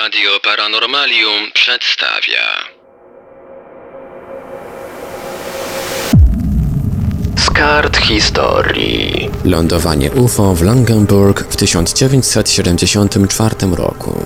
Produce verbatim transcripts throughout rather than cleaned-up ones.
Radio Paranormalium przedstawia Z kart historii. Lądowanie U F O w Langenburg w tysiąc dziewięćset siedemdziesiątym czwartym roku.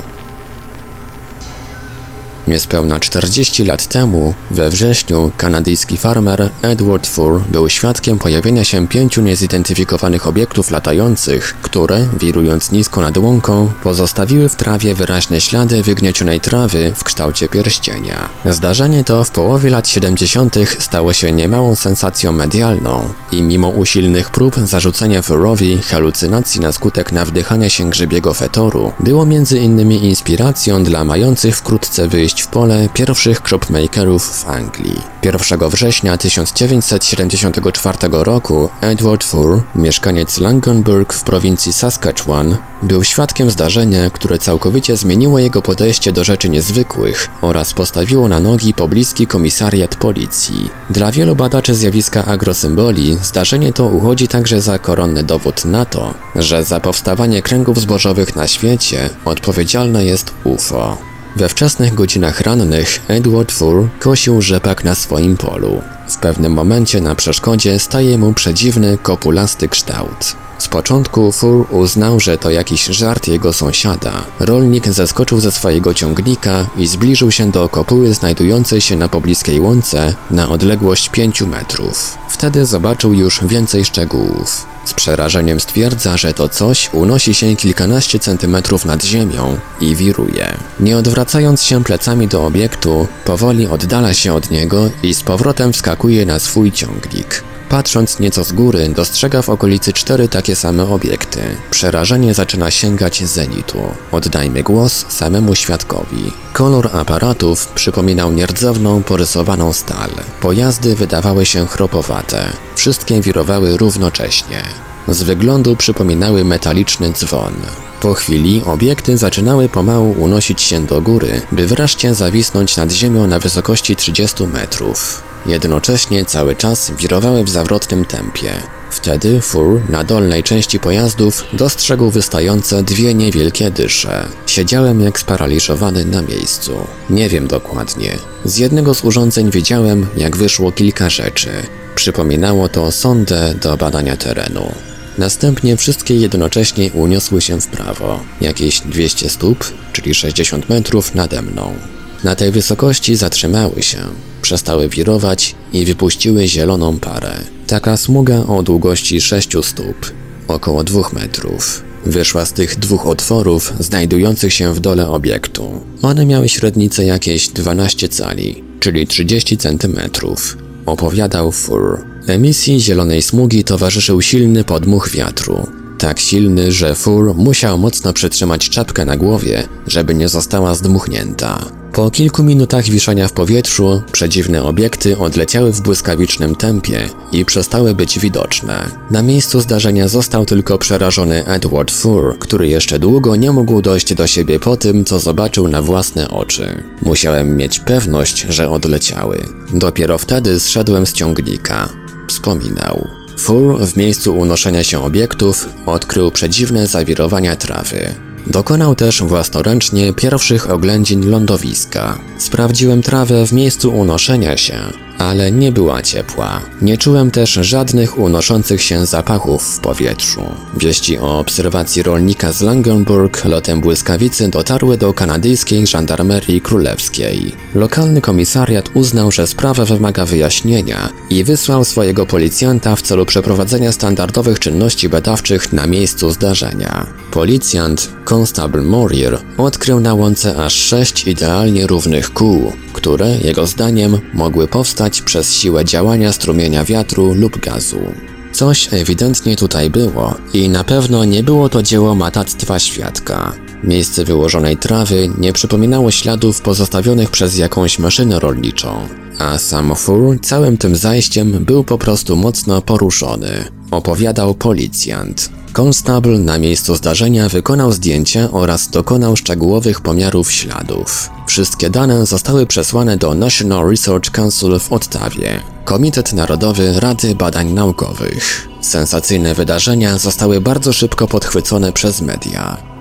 Niespełna czterdzieści lat temu, we wrześniu, kanadyjski farmer Edward Furr był świadkiem pojawienia się pięciu niezidentyfikowanych obiektów latających, które, wirując nisko nad łąką, pozostawiły w trawie wyraźne ślady wygniecionej trawy w kształcie pierścienia. Zdarzenie to w połowie lat siedemdziesiątych stało się niemałą sensacją medialną i mimo usilnych prób zarzucenia Furrowi halucynacji na skutek nawdychania się grzybiego fetoru, było między innymi inspiracją dla mających wkrótce wyjść w pole pierwszych cropmakerów w Anglii. pierwszego września tysiąc dziewięćset siedemdziesiątego czwartego roku Edward Furr, mieszkaniec Langenburg w prowincji Saskatchewan, był świadkiem zdarzenia, które całkowicie zmieniło jego podejście do rzeczy niezwykłych oraz postawiło na nogi pobliski komisariat policji. Dla wielu badaczy zjawiska agrosymboli zdarzenie to uchodzi także za koronny dowód na to, że za powstawanie kręgów zbożowych na świecie odpowiedzialne jest U F O. We wczesnych godzinach rannych Edward Furr kosił rzepak na swoim polu. W pewnym momencie na przeszkodzie staje mu przedziwny, kopulasty kształt. Z początku Furr uznał, że to jakiś żart jego sąsiada. Rolnik zeskoczył ze swojego ciągnika i zbliżył się do kopuły znajdującej się na pobliskiej łące na odległość pięciu metrów. Wtedy zobaczył już więcej szczegółów. Z przerażeniem stwierdza, że to coś unosi się kilkanaście centymetrów nad ziemią i wiruje. Nie odwracając się plecami do obiektu, powoli oddala się od niego i z powrotem wskakuje na swój ciągnik. Patrząc nieco z góry, dostrzega w okolicy cztery takie same obiekty. Przerażenie zaczyna sięgać zenitu. Oddajmy głos samemu świadkowi. Kolor aparatów przypominał nierdzewną, porysowaną stal. Pojazdy wydawały się chropowate. Wszystkie wirowały równocześnie. Z wyglądu przypominały metaliczny dzwon. Po chwili obiekty zaczynały pomału unosić się do góry, by wreszcie zawisnąć nad ziemią na wysokości trzydziestu metrów. Jednocześnie cały czas wirowały w zawrotnym tempie. Wtedy Furr na dolnej części pojazdów dostrzegł wystające dwie niewielkie dysze. Siedziałem jak sparaliżowany na miejscu. Nie wiem dokładnie. Z jednego z urządzeń widziałem, jak wyszło kilka rzeczy. Przypominało to sondę do badania terenu. Następnie wszystkie jednocześnie uniosły się w prawo, jakieś dwieście stóp, czyli sześćdziesiąt metrów nade mną. Na tej wysokości zatrzymały się, przestały wirować i wypuściły zieloną parę. Taka smuga o długości sześciu stóp, około dwóch metrów. Wyszła z tych dwóch otworów znajdujących się w dole obiektu. One miały średnicę jakieś dwanaście cali, czyli trzydzieści centymetrów. Opowiadał Furr. Emisji zielonej smugi towarzyszył silny podmuch wiatru. Tak silny, że Furr musiał mocno przytrzymać czapkę na głowie, żeby nie została zdmuchnięta. Po kilku minutach wiszenia w powietrzu, przedziwne obiekty odleciały w błyskawicznym tempie i przestały być widoczne. Na miejscu zdarzenia został tylko przerażony Edward Furr, który jeszcze długo nie mógł dojść do siebie po tym, co zobaczył na własne oczy. Musiałem mieć pewność, że odleciały. Dopiero wtedy zszedłem z ciągnika. Wspominał. Furr w miejscu unoszenia się obiektów odkrył przedziwne zawirowania trawy. Dokonał też własnoręcznie pierwszych oględzin lądowiska. Sprawdziłem trawę w miejscu unoszenia się, ale nie była ciepła. Nie czułem też żadnych unoszących się zapachów w powietrzu. Wieści o obserwacji rolnika z Langenburg lotem błyskawicy dotarły do kanadyjskiej żandarmerii królewskiej. Lokalny komisariat uznał, że sprawa wymaga wyjaśnienia i wysłał swojego policjanta w celu przeprowadzenia standardowych czynności badawczych na miejscu zdarzenia. Policjant, Constable Morier, odkrył na łące aż sześć idealnie równych kół, które, jego zdaniem, mogły powstać przez siłę działania strumienia wiatru lub gazu. Coś ewidentnie tutaj było i na pewno nie było to dzieło matactwa świadka. Miejsce wyłożonej trawy nie przypominało śladów pozostawionych przez jakąś maszynę rolniczą, a sam Furr całym tym zajściem był po prostu mocno poruszony, opowiadał policjant. Constable na miejscu zdarzenia wykonał zdjęcia oraz dokonał szczegółowych pomiarów śladów. Wszystkie dane zostały przesłane do National Research Council w Ottawie, Komitet Narodowy Rady Badań Naukowych. Sensacyjne wydarzenia zostały bardzo szybko podchwycone przez media.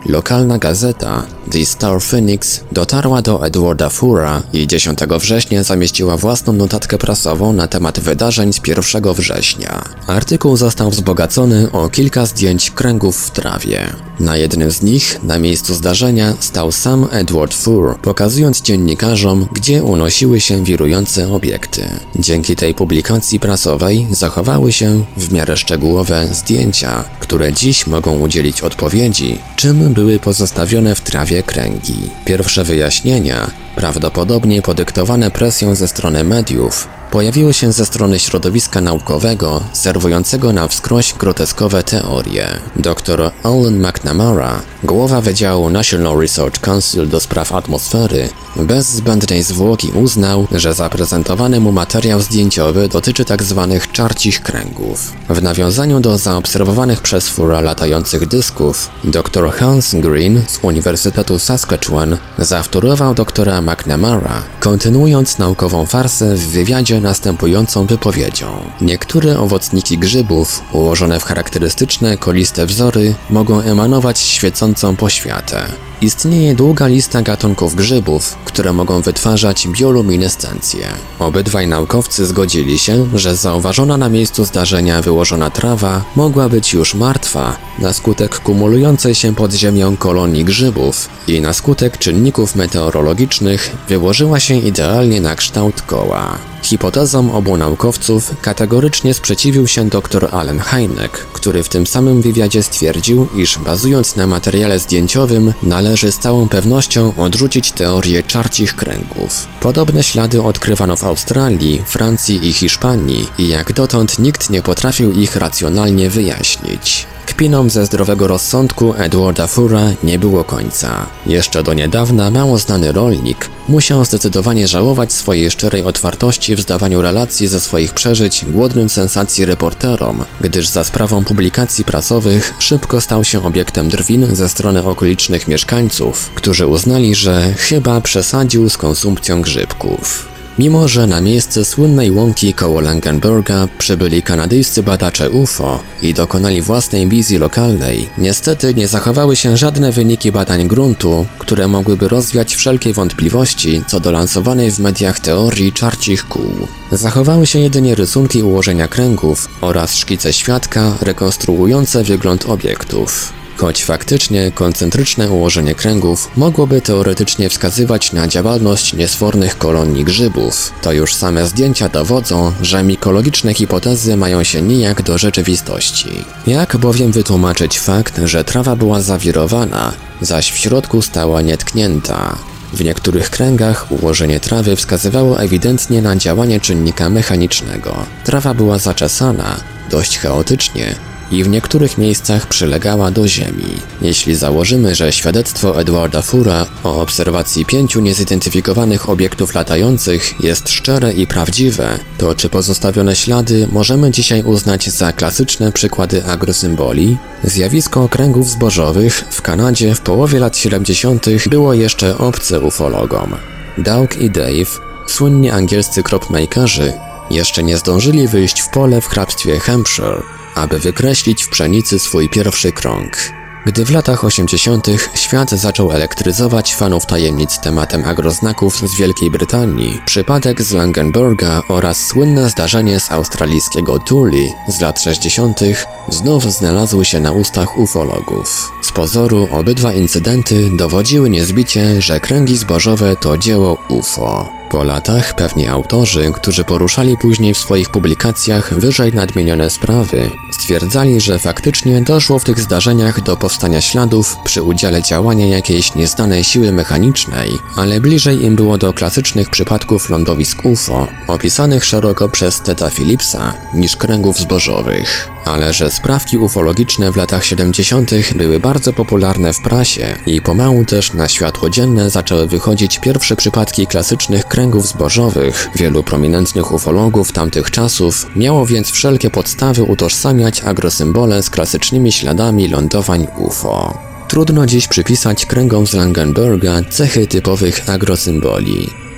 lokalna gazeta The Star Phoenix dotarła do Edwarda Fura i dziesiątego września zamieściła własną notatkę prasową na temat wydarzeń z pierwszego września. Artykuł został wzbogacony o kilka zdjęć kręgów w trawie. Na jednym z nich, na miejscu zdarzenia, stał sam Edward Fur, pokazując dziennikarzom, gdzie unosiły się wirujące obiekty. Dzięki tej publikacji prasowej zachowały się w miarę szczegółowe zdjęcia, które dziś mogą udzielić odpowiedzi, czym były pozostawione w trawie kręgi. Pierwsze wyjaśnienia, prawdopodobnie podyktowane presją ze strony mediów, pojawiły się ze strony środowiska naukowego, serwującego na wskroś groteskowe teorie. Doktor Alan McNamara, głowa Wydziału National Research Council do spraw atmosfery, bez zbędnej zwłoki uznał, że zaprezentowany mu materiał zdjęciowy dotyczy tzw. czarcich kręgów. W nawiązaniu do zaobserwowanych przez Fura latających dysków, dr Hans Green z Uniwersytetu Saskatchewan zawtórował doktora McNamara, kontynuując naukową farsę w wywiadzie następującą wypowiedzią. Niektóre owocniki grzybów, ułożone w charakterystyczne koliste wzory, mogą emanować świecącą poświatę. Istnieje długa lista gatunków grzybów, które mogą wytwarzać bioluminescencję. Obydwaj naukowcy zgodzili się, że zauważona na miejscu zdarzenia wyłożona trawa mogła być już martwa na skutek kumulującej się pod ziemią kolonii grzybów i na skutek czynników meteorologicznych wyłożyła się idealnie na kształt koła. Hipotezom obu naukowców kategorycznie sprzeciwił się dr Allen Hynek, który w tym samym wywiadzie stwierdził, iż bazując na materiale zdjęciowym należy z całą pewnością odrzucić teorię czarcich kręgów. Podobne ślady odkrywano w Australii, Francji i Hiszpanii i jak dotąd nikt nie potrafił ich racjonalnie wyjaśnić. Kpinom ze zdrowego rozsądku Edwarda Fura nie było końca. Jeszcze do niedawna mało znany rolnik musiał zdecydowanie żałować swojej szczerej otwartości w zdawaniu relacji ze swoich przeżyć głodnym sensacji reporterom, gdyż za sprawą publikacji prasowych szybko stał się obiektem drwin ze strony okolicznych mieszkańców, którzy uznali, że chyba przesadził z konsumpcją grzybków. Mimo że na miejsce słynnej łąki koło Langenberga przybyli kanadyjscy badacze U F O i dokonali własnej wizji lokalnej, niestety nie zachowały się żadne wyniki badań gruntu, które mogłyby rozwiać wszelkie wątpliwości co do lansowanej w mediach teorii czarcich kół. Zachowały się jedynie rysunki ułożenia kręgów oraz szkice świadka rekonstruujące wygląd obiektów. Choć faktycznie koncentryczne ułożenie kręgów mogłoby teoretycznie wskazywać na działalność niesfornych kolonii grzybów, to już same zdjęcia dowodzą, że mikologiczne hipotezy mają się nijak do rzeczywistości. Jak bowiem wytłumaczyć fakt, że trawa była zawirowana, zaś w środku stała nietknięta? W niektórych kręgach ułożenie trawy wskazywało ewidentnie na działanie czynnika mechanicznego. Trawa była zaczesana, dość chaotycznie, i w niektórych miejscach przylegała do ziemi. Jeśli założymy, że świadectwo Edwarda Fura o obserwacji pięciu niezidentyfikowanych obiektów latających jest szczere i prawdziwe, to czy pozostawione ślady możemy dzisiaj uznać za klasyczne przykłady agrosymboli? Zjawisko kręgów zbożowych w Kanadzie w połowie lat siedemdziesiątych było jeszcze obce ufologom. Doug i Dave, słynni angielscy cropmakerzy, jeszcze nie zdążyli wyjść w pole w hrabstwie Hampshire, aby wykreślić w pszenicy swój pierwszy krąg. Gdy w latach osiemdziesiątych świat zaczął elektryzować fanów tajemnic tematem agroznaków z Wielkiej Brytanii, przypadek z Langenberga oraz słynne zdarzenie z australijskiego Thule z lat sześćdziesiątych znów znalazły się na ustach ufologów. Z pozoru obydwa incydenty dowodziły niezbicie, że kręgi zbożowe to dzieło U F O. Po latach pewni autorzy, którzy poruszali później w swoich publikacjach wyżej nadmienione sprawy, stwierdzali, że faktycznie doszło w tych zdarzeniach do powstania śladów przy udziale działania jakiejś nieznanej siły mechanicznej, ale bliżej im było do klasycznych przypadków lądowisk U F O, opisanych szeroko przez Teda Phillipsa, niż kręgów zbożowych. Ale że sprawki ufologiczne w latach siedemdziesiątych były bardzo popularne w prasie i pomału też na światło dzienne zaczęły wychodzić pierwsze przypadki klasycznych kręgów zbożowych, wielu prominentnych ufologów tamtych czasów miało więc wszelkie podstawy utożsamiać agrosymbole z klasycznymi śladami lądowań U F O. Trudno dziś przypisać kręgom z Langenberga cechy typowych agrosymboli.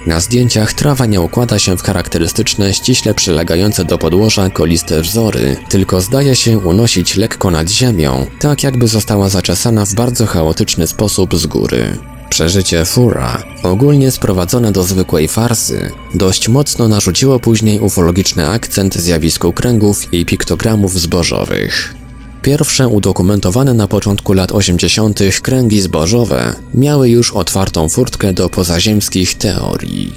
Na zdjęciach trawa nie układa się w charakterystyczne, ściśle przylegające do podłoża koliste wzory, tylko zdaje się unosić lekko nad ziemią, tak jakby została zaczesana w bardzo chaotyczny sposób z góry. Przeżycie Fura, ogólnie sprowadzone do zwykłej farsy, dość mocno narzuciło później ufologiczny akcent zjawisku kręgów i piktogramów zbożowych. Pierwsze udokumentowane na początku lat osiemdziesiątych kręgi zbożowe miały już otwartą furtkę do pozaziemskich teorii.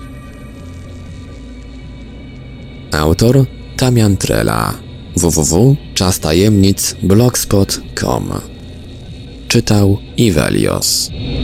Autor Damian Trela, w w w kropka czas tajemnic blogspot kropka com. Czytał Ivelios.